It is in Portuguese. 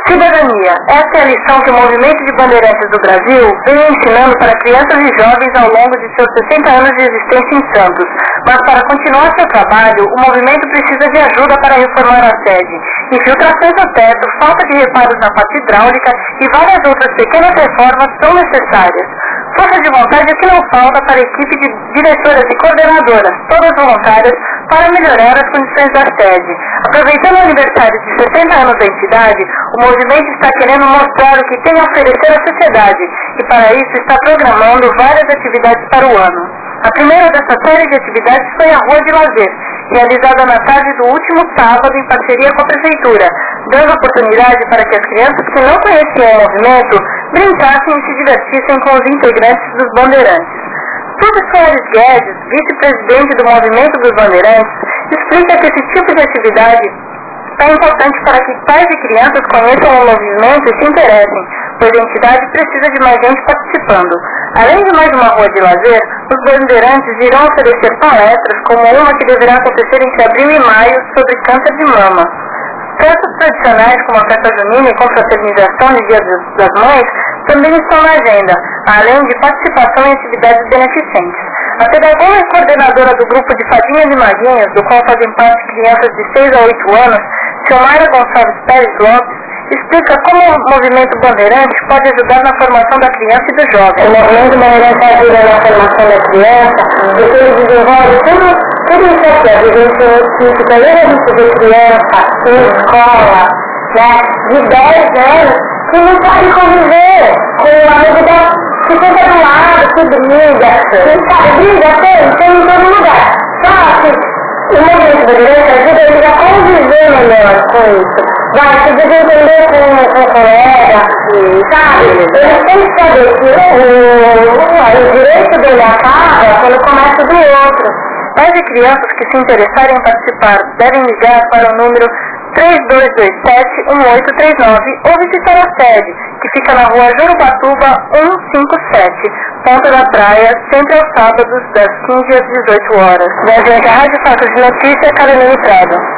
Cidadania. Essa é a lição que o Movimento de Bandeirantes do Brasil vem ensinando para crianças e jovens ao longo de seus 60 anos de existência em Santos. Mas para continuar seu trabalho, o movimento precisa de ajuda para reformar a sede. Infiltrações no teto, falta de reparos na parte hidráulica e várias outras pequenas reformas são necessárias. Força de vontade é o que não falta para a equipe de diretoras e coordenadoras, todas voluntárias, para melhorar as condições da sede. Aproveitando o aniversário de 60 anos da entidade, o movimento está querendo mostrar o que tem a oferecer à sociedade e para isso está programando várias atividades para o ano. A primeira dessa série de atividades foi a Rua de Lazer, realizada na tarde do último sábado em parceria com a Prefeitura, dando oportunidade para que as crianças que não conheciam o movimento brincassem e se divertissem com os integrantes dos Bandeirantes. Silvio Soares Guedes, vice-presidente do Movimento dos Bandeirantes, explica que esse tipo de atividade é importante para que pais e crianças conheçam o movimento e se interessem, pois a entidade precisa de mais gente participando. Além de mais uma rua de lazer, os bandeirantes irão oferecer palestras, como uma que deverá acontecer entre abril e maio sobre câncer de mama. Festas tradicionais como a festa junina e confraternização de Dia das Mães também estão na agenda, além de participação em atividades beneficentes. A pedagoga e coordenadora do grupo de Fadinhas e Maguinhos, do qual fazem parte crianças de 6 a 8 anos, Xiomara Gonçalves Pérez Lopes, explica como o movimento Bandeirante pode ajudar na formação da criança e do jovem. O movimento Bandeirante ajuda na formação da criança, porque ele desenvolve tudo isso aqui, a vivência científica. Aí a gente vê criança em escola, né, de 10 anos, que não pode conviver com o amigo que fica do lado, que briga, tem em todo lugar. Só que o movimento Bandeirante ajuda eles a conviver melhor com isso. Vai se desentender com o colega, sabe? Eles têm que saber que o direito dele acaba quando começa do outro. Pais e crianças que se interessarem em participar devem ligar para o número 3227-1839 ou visitar a sede, que fica na rua Jurubatuba 157, Ponta da Praia, sempre aos sábados, das 15 às 18 horas. Da Rádio Fatos de Notícia, Carolina Prado.